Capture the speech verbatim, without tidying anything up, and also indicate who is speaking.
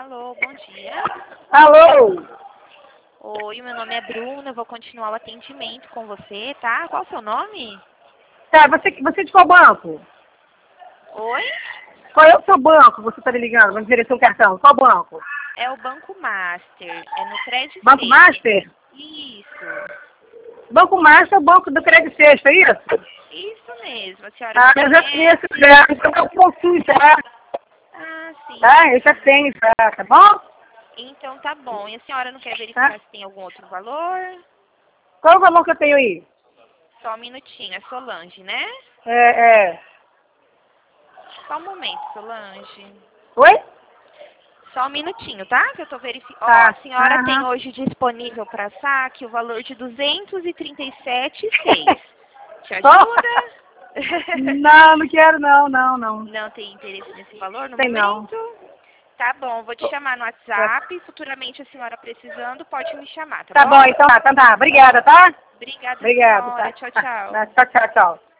Speaker 1: Alô, bom dia.
Speaker 2: Alô?
Speaker 1: Oi, meu nome é Bruna, eu vou continuar o atendimento com você, tá? Qual o seu nome?
Speaker 2: Tá, você, você de qual banco?
Speaker 1: Oi?
Speaker 2: Qual é o seu banco? Você tá me ligando, vamos dizer seu cartão. Qual banco?
Speaker 1: É o Banco Master, é no Crédito
Speaker 2: Banco
Speaker 1: Sexta.
Speaker 2: Master?
Speaker 1: Isso,
Speaker 2: Banco Master é o banco do Crédito Sexta, é isso?
Speaker 1: isso mesmo, a senhora
Speaker 2: Ah,
Speaker 1: já
Speaker 2: eu já
Speaker 1: conhece?
Speaker 2: conheço já, então eu possuo já.
Speaker 1: Ah, sim.
Speaker 2: Tá, eu já tenho já, tá bom?
Speaker 1: Então tá bom. E a senhora não quer
Speaker 2: Tá?
Speaker 1: verificar se tem algum outro valor?
Speaker 2: Qual o valor que eu tenho aí?
Speaker 1: Só um minutinho, é Solange, né?
Speaker 2: É, é.
Speaker 1: Só um momento, Solange.
Speaker 2: Oi?
Speaker 1: Só um minutinho, tá? Que eu tô verificando. Ó,
Speaker 2: Tá.
Speaker 1: a senhora tem
Speaker 2: Aham.
Speaker 1: hoje disponível para saque o valor de duzentos e trinta e sete reais e seis centavos. Te ajuda?
Speaker 2: Não, não quero não, não, não.
Speaker 1: Não tem interesse nesse valor no
Speaker 2: Tem não.
Speaker 1: momento? Tá bom, vou te chamar no WhatsApp. Futuramente a senhora precisando, pode me chamar, tá
Speaker 2: Tá
Speaker 1: bom?
Speaker 2: bom, então tá, tá, tá. Obrigada, tá?
Speaker 1: Obrigada,
Speaker 2: Obrigada,
Speaker 1: senhora.
Speaker 2: tá.
Speaker 1: Tchau,
Speaker 2: Tá,
Speaker 1: tchau.
Speaker 2: tá. Tchau, tchau, tchau.